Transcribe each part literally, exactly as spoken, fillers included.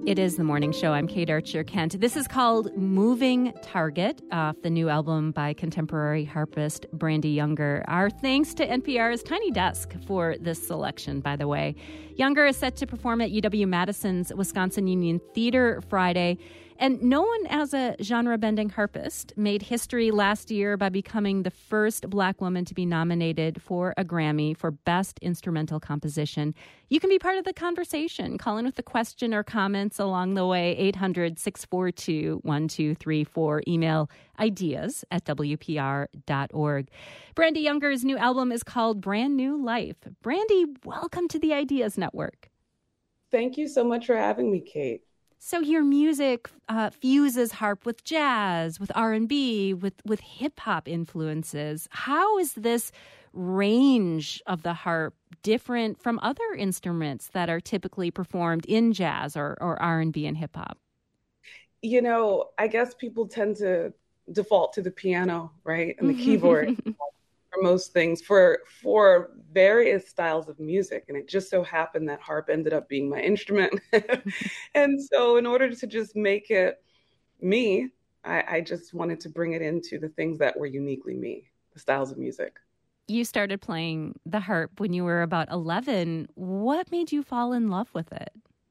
It is the morning show. I'm Kate Archer-Kent. This is called Moving Target, off the new album by contemporary harpist Brandee Younger. Our thanks to N P R's Tiny Desk for this selection, by the way. Younger is set to perform at U W-Madison's Wisconsin Union Theater Friday. And known as a genre-bending harpist, made history last year by becoming the first Black woman to be nominated for a Grammy for Best Instrumental Composition. You can be part of the conversation. Call in with a question or comments along the way, eight hundred, six four two, one two three four. Email ideas at w p r dot org. Brandee Younger's new album is called Brand New Life. Brandee, welcome to the Ideas Network. Thank you so much for having me, Kate. So your music uh, fuses harp with jazz, with R and B, with, with hip-hop influences. How is this range of the harp different from other instruments that are typically performed in jazz or, or R and B and hip-hop? You know, I guess people tend to default to the piano, right, and the keyboard for most things, for for various styles of music. And it just so happened that harp ended up being my instrument. And so in order to just make it me, I, I just wanted to bring it into the things that were uniquely me, the styles of music. You started playing the harp when you were about eleven. What made you fall in love with it?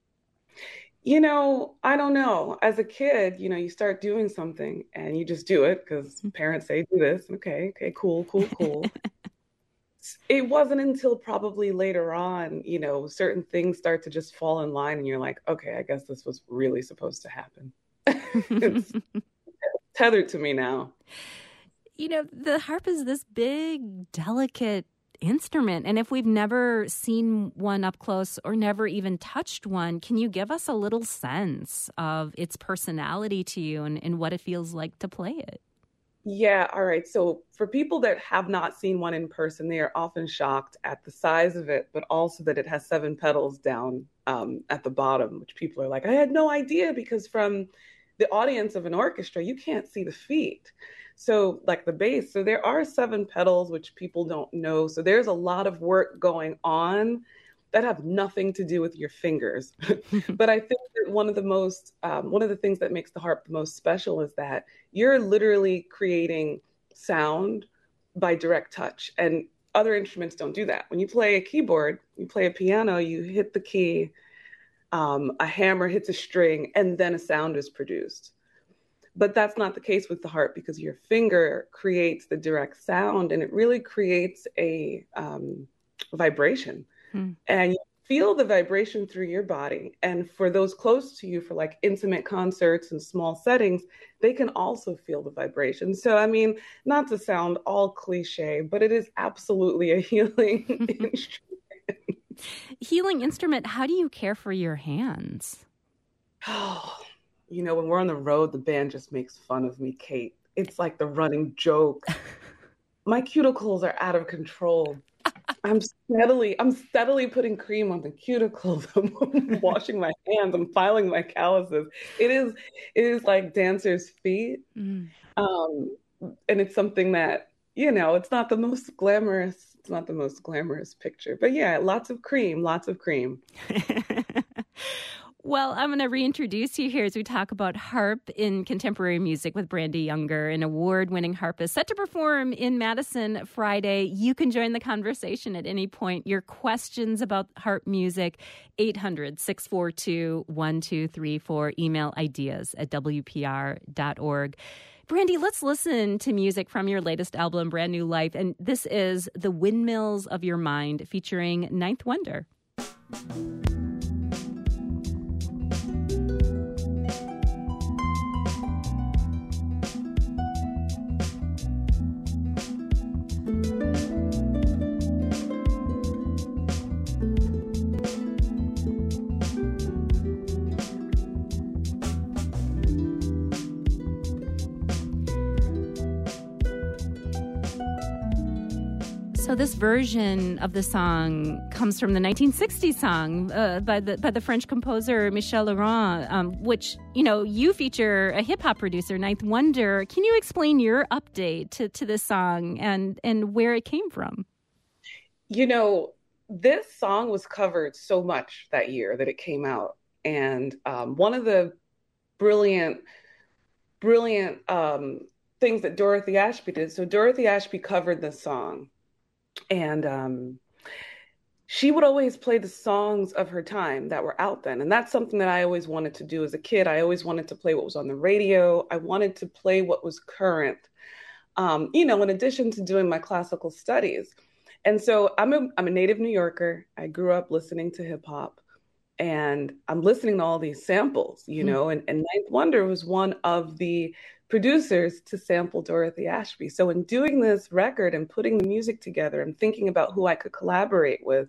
You know, I don't know. As a kid, you know, you start doing something and you just do it because parents say do this. Okay, okay, cool, cool, cool. It wasn't until probably later on, you know, certain things start to just fall in line and you're like, okay, I guess this was really supposed to happen. It's tethered to me now. You know, the harp is this big, delicate instrument. And if we've never seen one up close or never even touched one, can you give us a little sense of its personality to you and, and what it feels like to play it? Yeah, all right. So for people that have not seen one in person, they are often shocked at the size of it, but also that it has seven pedals down um, at the bottom, which people are like, I had no idea, because from the audience of an orchestra, you can't see the feet. So like the bass, so there are seven pedals, which people don't know. So there's a lot of work going on that have nothing to do with your fingers. But I think that one of the most, um, one of the things that makes the harp the most special is that you're literally creating sound by direct touch. And other instruments don't do that. When you play a keyboard, you play a piano, you hit the key, um, a hammer hits a string, and then a sound is produced. But that's not the case with the harp, because your finger creates the direct sound, and it really creates a um, vibration. Hmm. And you feel the vibration through your body. And for those close to you, for like intimate concerts and small settings, they can also feel the vibration. So, I mean, not to sound all cliche, but it is absolutely a healing instrument. Healing instrument. How do you care for your hands? Oh, you know, when we're on the road, the band just makes fun of me, Kate. It's like the running joke. My cuticles are out of control. I'm steadily, I'm steadily putting cream on the cuticles. I'm washing my hands. I'm filing my calluses. It is, it is like dancer's feet. Mm. Um, and it's something that, you know, it's not the most glamorous, it's not the most glamorous picture, but yeah, lots of cream, lots of cream. Well, I'm going to reintroduce you here as we talk about harp in contemporary music with Brandee Younger, an award-winning harpist set to perform in Madison Friday. You can join the conversation at any point. Your questions about harp music, eight hundred, six four two, one two three four. Email ideas at w p r dot org. Brandee, let's listen to music from your latest album, Brand New Life. And this is The Windmills of Your Mind, featuring Ninth Wonder. So this version of the song comes from the nineteen sixties song uh, by the by the French composer Michel Legrand, um, which, you know, you feature a hip-hop producer, Ninth Wonder. Can you explain your update to, to this song and, and where it came from? You know, this song was covered so much that year that it came out. And um, one of the brilliant, brilliant um, things that Dorothy Ashby did. So Dorothy Ashby covered this song, and um, she would always play the songs of her time that were out then. And that's something that I always wanted to do as a kid. I always wanted to play what was on the radio. I wanted to play what was current, um, you know, in addition to doing my classical studies. And so I'm a, I'm a native New Yorker. I grew up listening to hip hop, and I'm listening to all these samples, you Mm. know, and, and Ninth Wonder was one of the producers to sample Dorothy Ashby. So in doing this record and putting the music together and thinking about who I could collaborate with,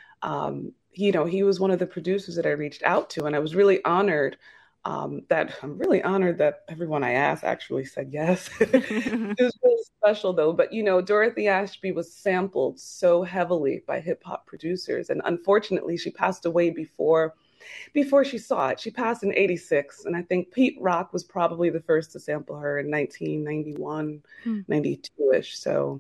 um, you know, he was one of the producers that I reached out to, and I was really honored. Um, that I'm really honored that everyone I asked actually said yes. It was really special though. But you know, Dorothy Ashby was sampled so heavily by hip hop producers, and unfortunately, she passed away before before she saw it. She passed in eighty-six, and I think Pete Rock was probably the first to sample her in nineteen ninety-one, Hmm. ninety-two-ish. So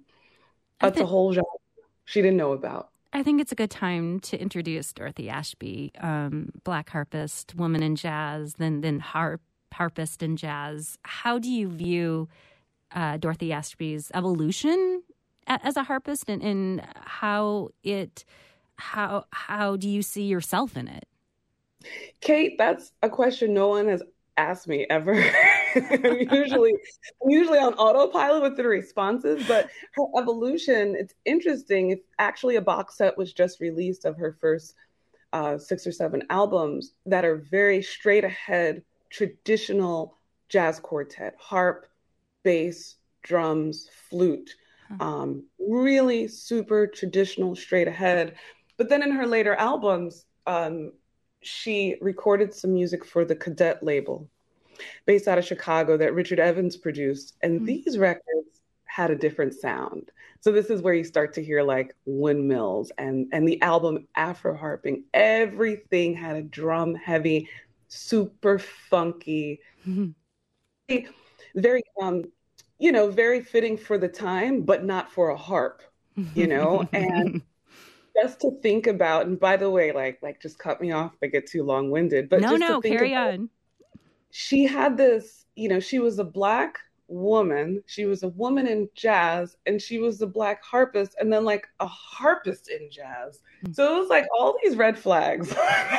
I that's a think whole genre she didn't know about. I think it's a good time to introduce Dorothy Ashby, um, black harpist, woman in jazz, then then harp harpist in jazz. How do you view uh, Dorothy Ashby's evolution a- as a harpist, and, and how it how how do you see yourself in it? Kate, that's a question no one has asked me ever. I'm usually I'm usually on autopilot with the responses, but her evolution, it's interesting. It's actually a box set was just released of her first uh, six or seven albums that are very straight ahead, traditional jazz quartet, harp, bass, drums, flute, um, really super traditional, straight ahead. But then in her later albums, um, she recorded some music for the Cadet label based out of Chicago that Richard Evans produced. And Mm. these records had a different sound. So this is where you start to hear like windmills and, and the album Afro Harping. Everything had a drum heavy, super funky, very, um, you know, very fitting for the time, but not for a harp, you know? And just to think about, and by the way, like, like just cut me off if I get too long winded, but no, just no, to think carry about, on. she had this, you know, she was a black woman, she was a woman in jazz, and she was a black harpist, and then like a harpist in jazz. So it was like all these red flags.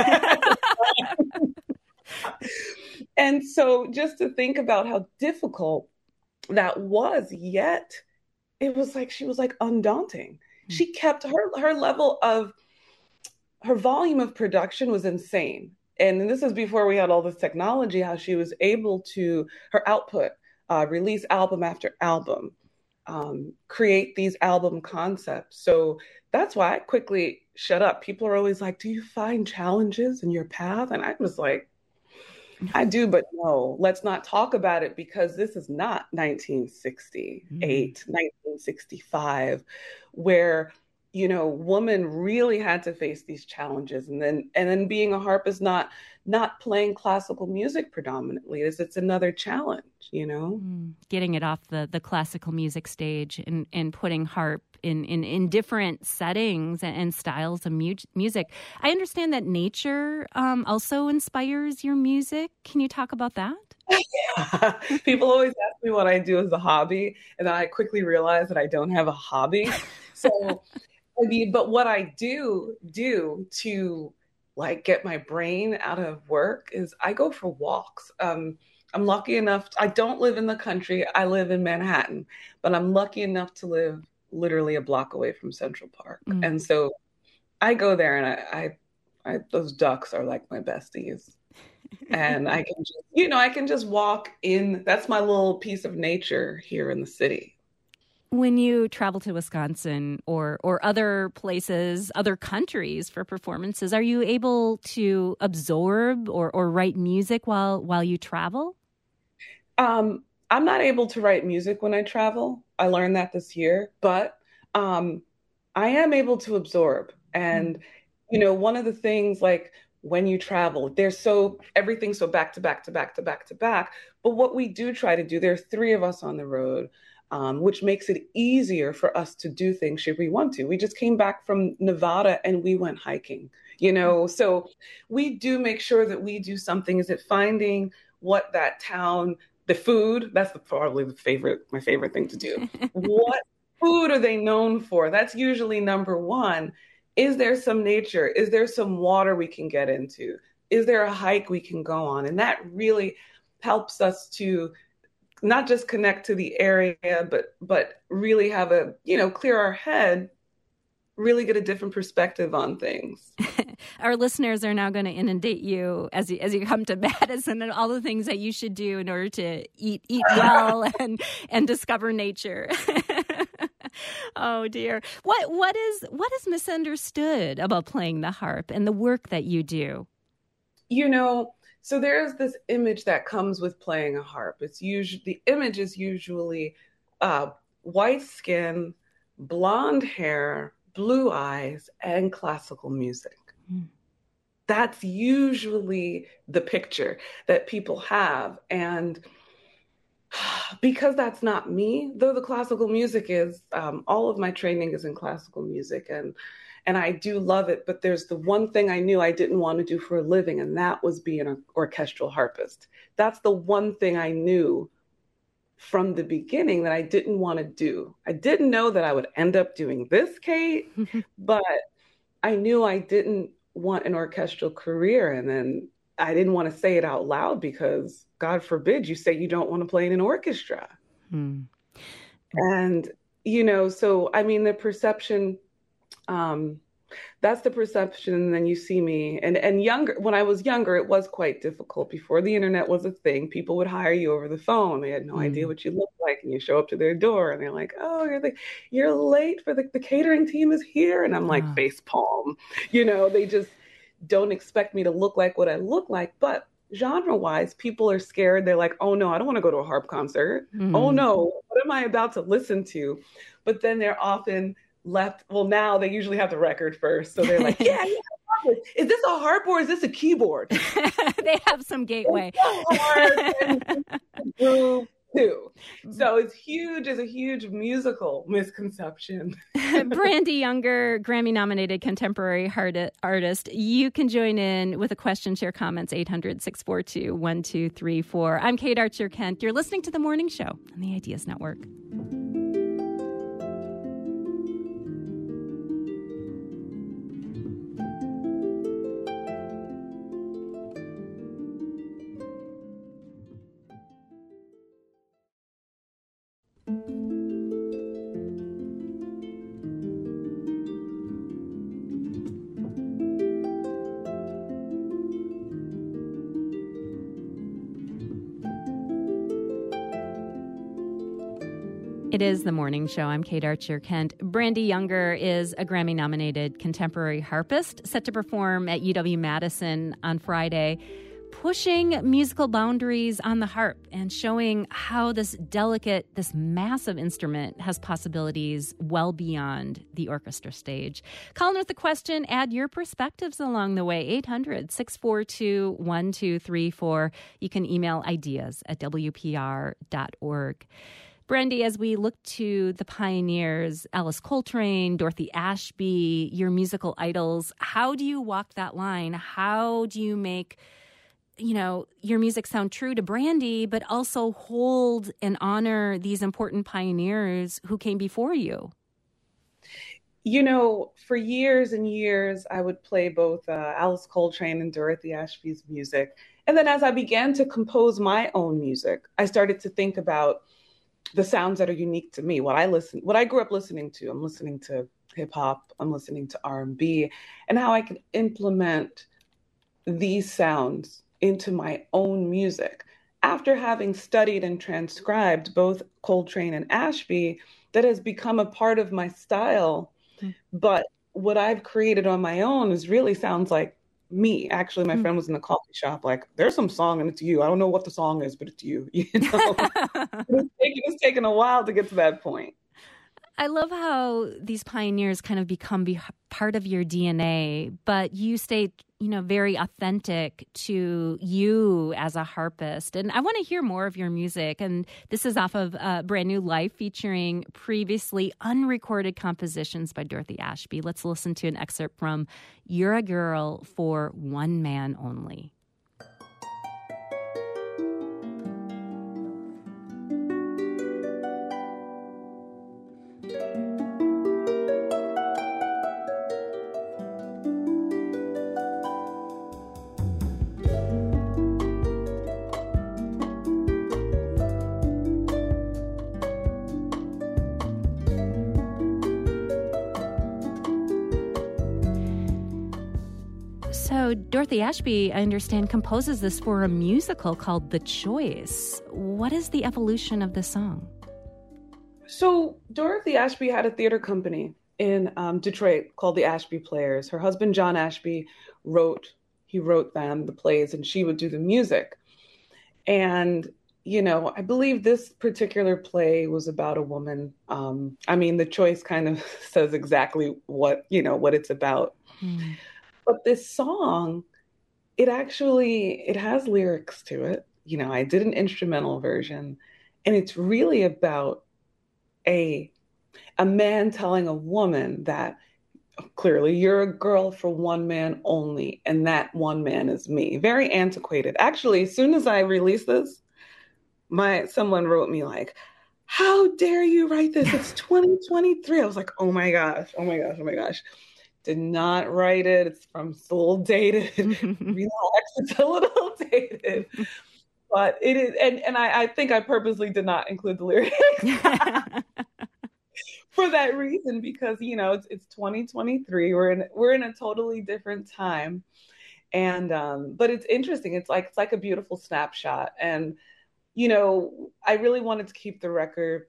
And so just to think about how difficult that was, yet it was like she was like undaunting. She kept her her level of her volume of production was insane. And this is before we had all this technology, how she was able to, her output, uh, release album after album, um, create these album concepts. So that's why I quickly shut up. People are always like, do you find challenges in your path? And I was like, I do, but no, let's not talk about it, because this is not nineteen sixty-eight, mm. nineteen sixty-five, where, you know, women really had to face these challenges. And then, and then being a harpist, not, not playing classical music predominantly, is it's another challenge, you know? Mm. Getting it off the, the classical music stage and, and putting harp in, in, in different settings and, and styles of mu- music. I understand that nature um, also inspires your music. Can you talk about that? Yeah. People always ask me what I do as a hobby, and then I quickly realize that I don't have a hobby. So, I mean, but what I do do to like get my brain out of work is I go for walks. Um, I'm lucky enough, I don't live in the country. I live in Manhattan, but I'm lucky enough to live literally a block away from Central Park. Mm. And so I go there, and I, I, I those ducks are like my besties. And I can just, you know, I can just walk in. That's my little piece of nature here in the city. When you travel to Wisconsin or or other places, other countries for performances, are you able to absorb or, or write music while while you travel? Um, I'm not able to write music when I travel. I learned that this year, but um, I am able to absorb. And, you know, one of the things, like when you travel, there's so everything's so back to back to back to back to back. But what we do try to do, there are three of us on the road. um, which makes it easier for us to do things should we want to. We just came back from Nevada and we went hiking, you know, so we do make sure that we do something. Is it finding what that town, the food, that's the, probably the favorite, my favorite thing to do. What food are they known for? That's usually number one. Is there some nature? Is there some water we can get into? Is there a hike we can go on? And that really helps us to not just connect to the area, but but really have a, you know, clear our head, really get a different perspective on things. Our listeners are now going to inundate you as you, as you come to Madison and all the things that you should do in order to eat eat well and and discover nature. Oh dear. What what is what is misunderstood about playing the harp and the work that you do? You know, so there's this image that comes with playing a harp. It's usually, the image is usually uh, white skin, blonde hair, blue eyes, and classical music. Mm. That's usually the picture that people have. And because that's not me, though the classical music is, um, all of my training is in classical music, and And I do love it, but there's the one thing I knew I didn't want to do for a living, and that was being an orchestral harpist. That's the one thing I knew from the beginning that I didn't want to do. I didn't know that I would end up doing this, Kate, but I knew I didn't want an orchestral career. And then I didn't want to say it out loud because, God forbid, you say you don't want to play in an orchestra. Hmm. And, you know, so, I mean, the perception... Um, that's the perception. And then you see me and, and younger, when I was younger, it was quite difficult. Before the internet was a thing, people would hire you over the phone. They had no mm. idea what you looked like. And you show up to their door and they're like, oh, you're the, you're late for the, the catering team is here. And I'm like, oh. face palm, you know, they just don't expect me to look like what I look like. But genre wise, people are scared. They're like, oh no, I don't want to go to a harp concert. Mm. Oh no, what am I about to listen to? But then they're often left. Well, now they usually have the record first. So they're like, yeah, yeah, is this a harp or is this a keyboard? They have some gateway. Groove too. So it's huge. It's a huge musical misconception. Brandee Younger, Grammy-nominated contemporary artist. You can join in with a question, share comments, eight hundred, six four two, one two three four. I'm Kate Archer-Kent. You're listening to The Morning Show on the Ideas Network. It is The Morning Show. I'm Kate Archer-Kent. Brandee Younger is a Grammy-nominated contemporary harpist set to perform at U W-Madison on Friday, pushing musical boundaries on the harp and showing how this delicate, this massive instrument has possibilities well beyond the orchestra stage. Call in with the question, add your perspectives along the way, eight hundred, six four two, one two three four. You can email ideas at w p r dot org. Brandee, as we look to the pioneers, Alice Coltrane, Dorothy Ashby, your musical idols, how do you walk that line? How do you make, you know, your music sound true to Brandee, but also hold and honor these important pioneers who came before you? You know, for years and years, I would play both uh, Alice Coltrane and Dorothy Ashby's music. And then as I began to compose my own music, I started to think about the sounds that are unique to me, what I listen, what I grew up listening to. I'm listening to hip hop, I'm listening to R and B, and how I can implement these sounds into my own music. After having studied and transcribed both Coltrane and Ashby, that has become a part of my style. Mm-hmm. But what I've created on my own is really sounds like me. Actually, my mm-hmm. friend was in the coffee shop, like, there's some song and it's you. I don't know what the song is, but it's you. You know, it's, taken, it's taken a while to get to that point. I love how these pioneers kind of become be part of your D N A, but you stay, you know, very authentic to you as a harpist. And I want to hear more of your music. And this is off of uh, Brand New Life, featuring previously unrecorded compositions by Dorothy Ashby. Let's listen to an excerpt from You're a Girl for One Man Only. So Dorothy Ashby, I understand, composes this for a musical called The Choice. What is the evolution of this song? So Dorothy Ashby had a theater company in um, Detroit called the Ashby Players. Her husband, John Ashby, wrote, he wrote them, the plays, and she would do the music. And, you know, I believe this particular play was about a woman. Um, I mean, The Choice kind of says exactly what, you know, what it's about. Hmm. But this song, it actually, it has lyrics to it. You know, I did an instrumental version, and it's really about a, a man telling a woman that clearly you're a girl for one man only, and that one man is me. Very antiquated. Actually, as soon as I released this, my someone wrote me like, how dare you write this? It's twenty twenty-three. I was like, oh my gosh, oh my gosh, oh my gosh. Did not write it. It's from it's a little dated. Relax, it's a little dated. But it is, and, and I, I think I purposely did not include the lyrics for that reason, because, you know, it's, it's twenty twenty-three. We're in we're in a totally different time. And um, but it's interesting. It's like it's like a beautiful snapshot. And, you know, I really wanted to keep the record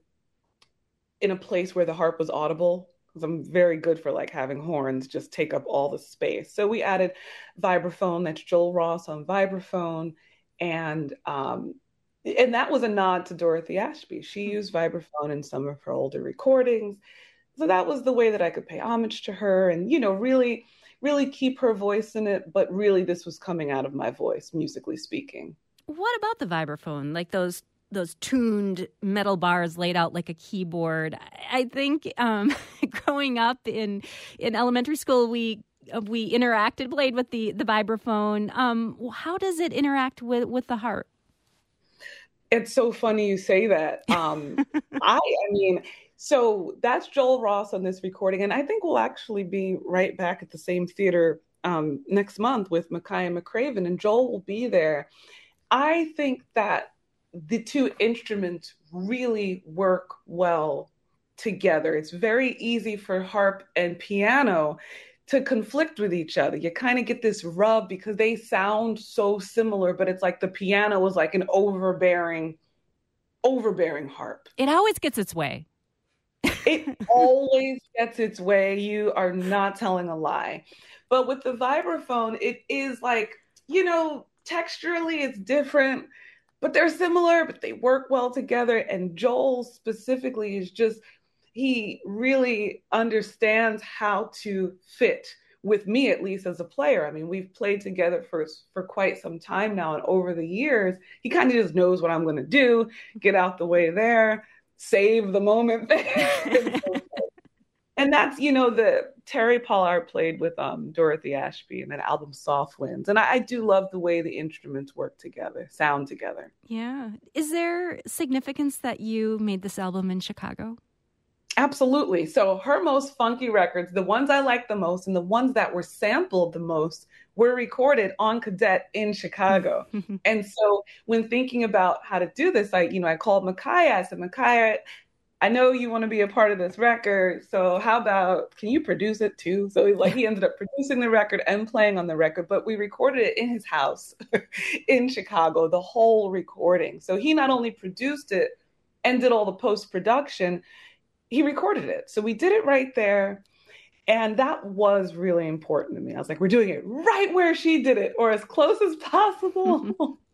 in a place where the harp was audible, because I'm very good for like having horns just take up all the space. So we added vibraphone. That's Joel Ross on vibraphone. And um, and that was a nod to Dorothy Ashby. She used vibraphone in some of her older recordings. So that was the way that I could pay homage to her and, you know, really, really keep her voice in it. But really, this was coming out of my voice, musically speaking. What about the vibraphone? Like those those tuned metal bars laid out like a keyboard. I think um, growing up in in elementary school, we we interacted, played with the the vibraphone. Um, how does it interact with, with the harp? It's so funny you say that. Um, I, I mean, so that's Joel Ross on this recording, and I think we'll actually be right back at the same theater um, next month with Micaiah McCraven, and Joel will be there. I think that the two instruments really work well together. It's very easy for harp and piano to conflict with each other. You kind of get this rub because they sound so similar, but it's like the piano is like an overbearing, overbearing harp. It always gets its way. It always gets its way. You are not telling a lie. But with the vibraphone, it is like, you know, texturally it's different, but they're similar, but they work well together. And Joel specifically is just, he really understands how to fit with me, at least as a player. I mean, we've played together for, for quite some time now. And over the years, he kind of just knows what I'm going to do, get out the way there, save the moment there. And that's, you know, the Terry Pollard played with um, Dorothy Ashby in that album Soft Winds. And I, I do love the way the instruments work together, sound together. Yeah. Is there significance that you made this album in Chicago? Absolutely. So her most funky records, the ones I like the most and the ones that were sampled the most, were recorded on Cadet in Chicago. And so when thinking about how to do this, I, you know, I called Micaiah. I said, Micaiah, I know you want to be a part of this record, so how about, can you produce it too? So like he ended up producing the record and playing on the record, but we recorded it in his house in Chicago, the whole recording. So he not only produced it and did all the post-production, he recorded it. So we did it right there. And that was really important to me. I was like, we're doing it right where she did it, or as close as possible.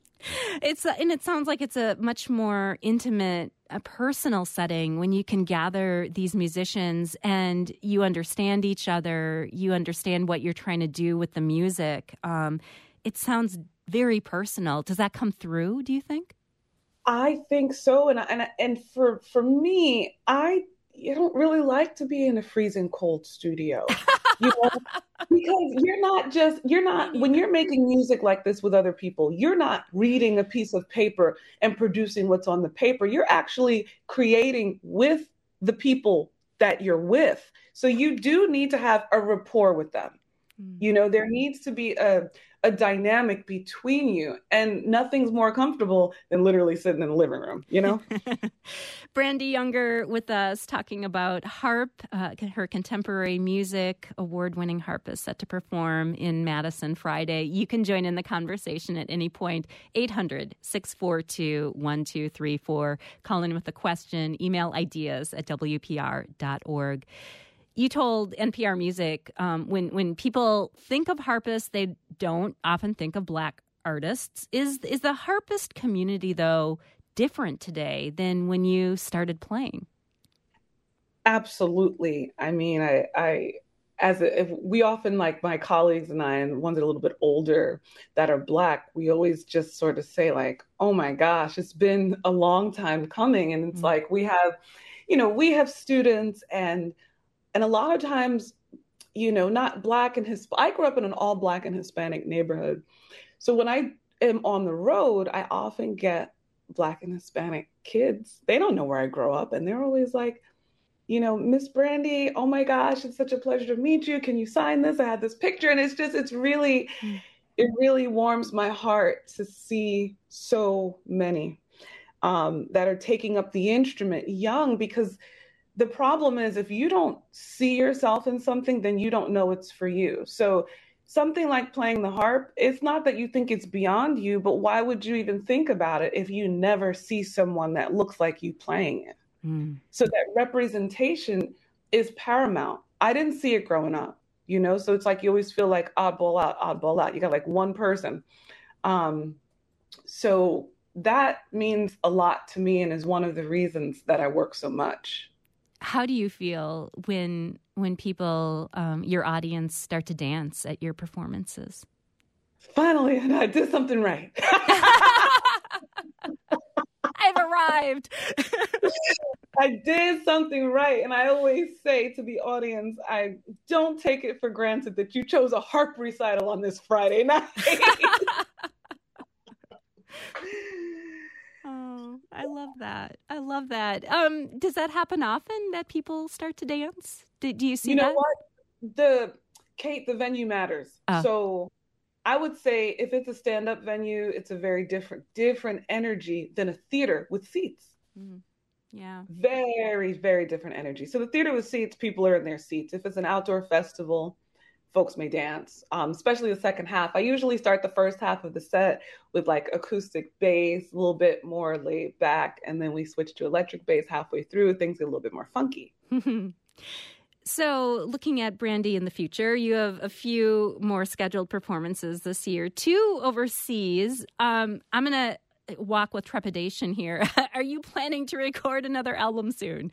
It's a, and it sounds like it's a much more intimate, a personal setting when you can gather these musicians and you understand each other, you understand what you're trying to do with the music. Um, it sounds very personal. Does that come through, do you think? I think so. And, and, and for, for me, I you don't really like to be in a freezing cold studio, you know, because you're not just, you're not, when you're making music like this with other people, you're not reading a piece of paper and producing what's on the paper. You're actually creating with the people that you're with. So you do need to have a rapport with them. You know, there needs to be a, a dynamic between you, and nothing's more comfortable than literally sitting in the living room, you know? Brandee Younger with us talking about harp, uh, her contemporary music, award-winning harpist set to perform in Madison Friday. You can join in the conversation at any point, eight hundred, six four two, one two three four. Call in with a question, email ideas at w p r dot org. You told N P R Music um, when when people think of harpists, they don't often think of Black artists. Is is the harpist community, though, different today than when you started playing? Absolutely. I mean, I, I as a, if we often, like my colleagues and I, and ones that are a little bit older that are Black, we always just sort of say like, oh my gosh, it's been a long time coming. And it's mm-hmm. like we have, you know, we have students and And a lot of times, you know, not Black and Hispanic. I grew up in an all Black and Hispanic neighborhood. So when I am on the road, I often get Black and Hispanic kids. They don't know where I grew up. And they're always like, you know, Miss Brandee, oh my gosh, it's such a pleasure to meet you. Can you sign this? I had this picture. And it's just, it's really, it really warms my heart to see so many um, that are taking up the instrument young, because the problem is if you don't see yourself in something, then you don't know it's for you. So something like playing the harp, it's not that you think it's beyond you, but why would you even think about it if you never see someone that looks like you playing it? Mm. So that representation is paramount. I didn't see it growing up, you know, so it's like you always feel like oddball out, oddball out. You got like one person. Um, so that means a lot to me and is one of the reasons that I work so much. How do you feel when when people, um, your audience, start to dance at your performances? Finally, I did something right. I've arrived. I did something right. And I always say to the audience, I don't take it for granted that you chose a harp recital on this Friday night. Oh, I love that. I love that. Um, does that happen often that people start to dance? Do, do you see you know that? what? The Kate, the venue matters. Oh. So I would say if it's a stand-up venue, it's a very different, different energy than a theater with seats. Mm-hmm. Yeah. Very, very different energy. So the theater with seats, people are in their seats. If it's an outdoor festival, folks may dance, um, especially the second half. I usually start the first half of the set with like acoustic bass, a little bit more laid back, and then we switch to electric bass halfway through. Things get a little bit more funky. So looking at Brandee in the future, you have a few more scheduled performances this year, two overseas. Um, I'm going to walk with trepidation here. Are you planning to record another album soon?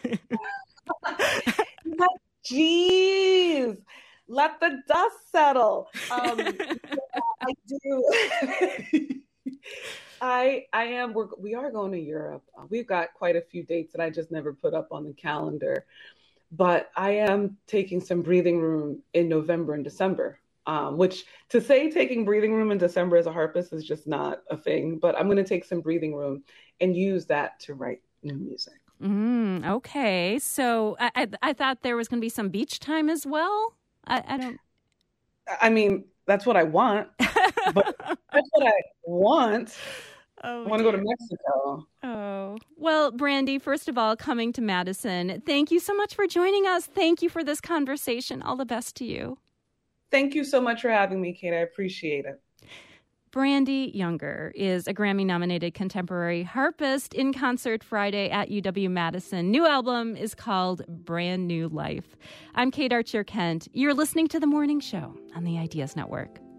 Jeez. Let the dust settle. Um, I do. I I am. We're, we are going to Europe. We've got quite a few dates that I just never put up on the calendar. But I am taking some breathing room in November and December. Um, which to say taking breathing room in December as a harpist is just not a thing. But I'm going to take some breathing room and use that to write new music. Mm, okay. So I, I I thought there was going to be some beach time as well. I, I don't. I mean, that's what I want. But that's what I want. Oh, I want to go to Mexico. Oh. Well, Brandee, first of all, coming to Madison, thank you so much for joining us. Thank you for this conversation. All the best to you. Thank you so much for having me, Kate. I appreciate it. Brandee Younger is a Grammy-nominated contemporary harpist in concert Friday at U W-Madison. New album is called Brand New Life. I'm Kate Archer Kent. You're listening to The Morning Show on the Ideas Network.